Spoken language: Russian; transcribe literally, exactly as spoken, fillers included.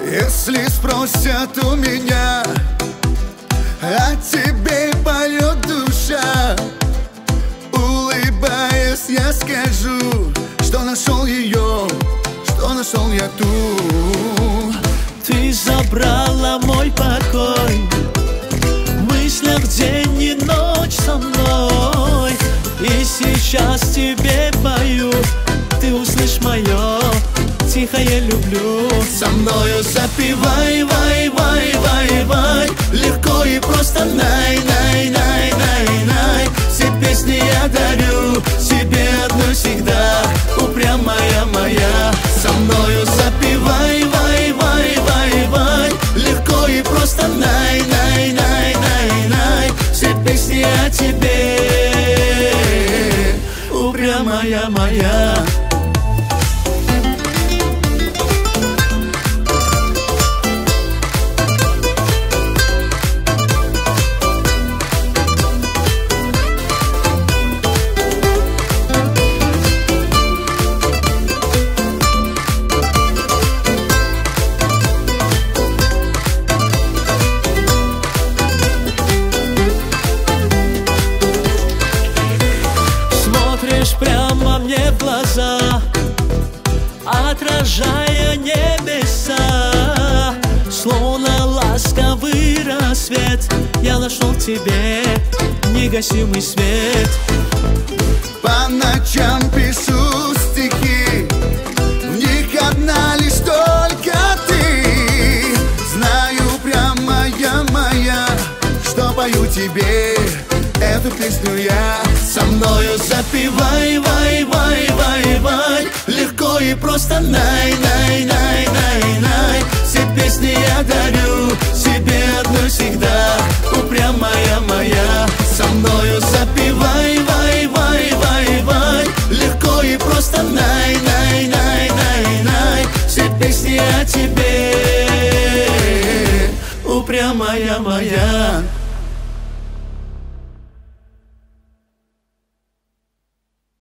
Если спросят у меня, о тебе поет душа, улыбаясь, я скажу, что нашел ее, что нашел я ту. Ты забрала мой покой, в мыслях день и ночь со мной. И сейчас тебе пою, ты услышь мое тихое люблю. Со мною запивай, вай, вай, вай, вай, легко и просто най, най, най, най, най. Все песни я дарю себе одной всегда, упрямая моя. Со мною запивай, вай, вай, вай, вай, легко и просто най, най, най, най, най. Все песни о тебе, упрямая моя. Прямо мне в глаза, отражая небеса, словно ласковый рассвет, я нашел в тебе негасимый свет. По ночам пишу стихи, в них одна лишь только ты. Знаю, прямая моя, что пою тебе эту песню я. Со мною запивай, вай, вай, вай, вай, легко и просто най, най, най, най, най. Все песни я дарю себе одной всегда, упрямая моя. Со мною запивай, вай, вай, вай, вай, легко и просто най, най, най, най, най. Все песни о тебе, упрямая моя.